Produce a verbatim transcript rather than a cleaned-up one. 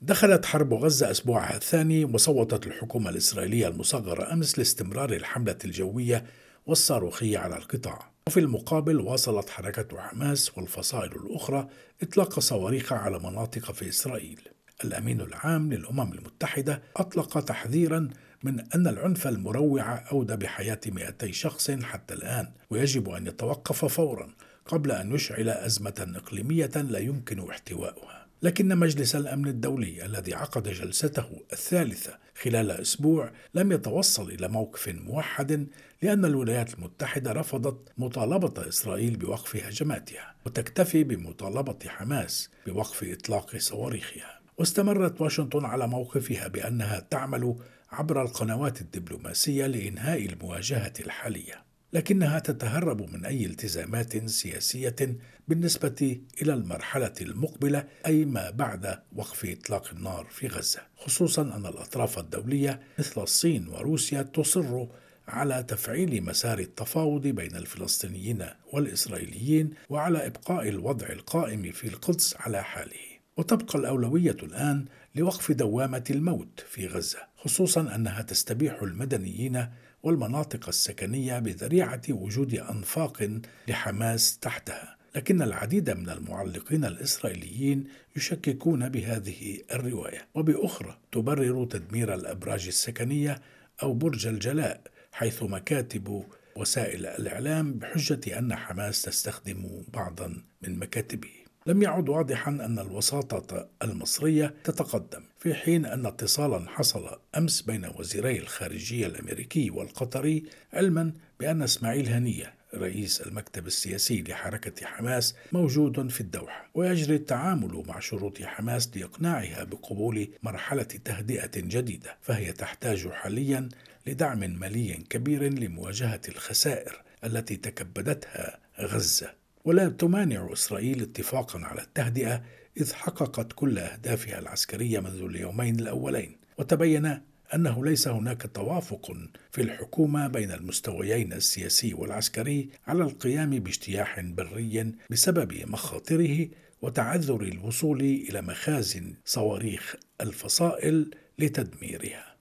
دخلت حرب غزة أسبوعها الثاني، وصوتت الحكومة الإسرائيلية المصغرة أمس لاستمرار الحملة الجوية والصاروخية على القطاع. وفي المقابل واصلت حركة حماس والفصائل الأخرى إطلاق صواريخ على مناطق في إسرائيل. الأمين العام للأمم المتحدة أطلق تحذيرا من أن العنف المروع أودى بحياة مئتي شخص حتى الآن، ويجب أن يتوقف فورا قبل أن يشعل أزمة إقليمية لا يمكن احتوائها. لكن مجلس الأمن الدولي الذي عقد جلسته الثالثة خلال أسبوع لم يتوصل إلى موقف موحد، لأن الولايات المتحدة رفضت مطالبة إسرائيل بوقف هجماتها وتكتفي بمطالبة حماس بوقف إطلاق صواريخها. واستمرت واشنطن على موقفها بأنها تعمل عبر القنوات الدبلوماسية لإنهاء المواجهة الحالية، لكنها تتهرب من أي التزامات سياسية بالنسبة إلى المرحلة المقبلة، أي ما بعد وقف إطلاق النار في غزة، خصوصا أن الأطراف الدولية مثل الصين وروسيا تصر على تفعيل مسار التفاوض بين الفلسطينيين والإسرائيليين وعلى إبقاء الوضع القائم في القدس على حاله. وتبقى الأولوية الآن لوقف دوامة الموت في غزة، خصوصا أنها تستبيح المدنيين والمناطق السكنية بذريعة وجود أنفاق لحماس تحتها. لكن العديد من المعلقين الإسرائيليين يشككون بهذه الرواية، وبأخرى تبرر تدمير الأبراج السكنية أو برج الجلاء، حيث مكاتب وسائل الإعلام بحجة أن حماس تستخدم بعضا من مكاتبه. لم يعد واضحا أن الوساطة المصرية تتقدم، في حين أن اتصالا حصل أمس بين وزيري الخارجية الأمريكي والقطري، علما بأن إسماعيل هنية رئيس المكتب السياسي لحركة حماس موجود في الدوحة، ويجري التعامل مع شروط حماس لإقناعها بقبول مرحلة تهدئة جديدة، فهي تحتاج حاليا لدعم مالي كبير لمواجهة الخسائر التي تكبدتها غزة. ولا تمانع إسرائيل اتفاقا على التهدئة، إذ حققت كل أهدافها العسكرية منذ اليومين الأولين، وتبين أنه ليس هناك توافق في الحكومة بين المستويين السياسي والعسكري على القيام باجتياح بري بسبب مخاطره وتعذر الوصول إلى مخازن صواريخ الفصائل لتدميرها.